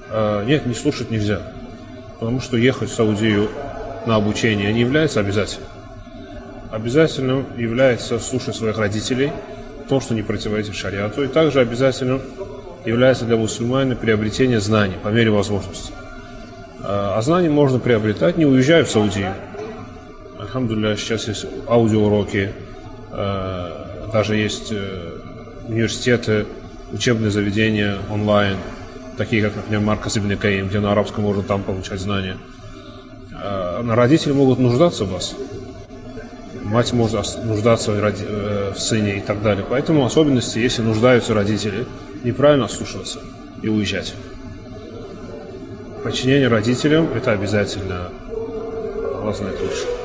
Нет, не слушать нельзя. Потому что ехать в Саудию на обучение не является обязательным. Обязательным является слушать своих родителей, то, что не противоречит шариату, и также обязательным является для мусульманина приобретение знаний по мере возможности. А знания можно приобретать, не уезжая в Саудию. Альхамдулилля, сейчас есть аудиоуроки, даже есть университеты, учебные заведения онлайн, такие как, например, Марказ Ибн Каим, где на арабском можно там получать знания. Родители могут нуждаться в вас, мать может нуждаться в сыне и так далее. Поэтому особенности, если нуждаются родители, неправильно ослушиваться и уезжать. Подчинение родителям – это обязательно. Allah знает лучше.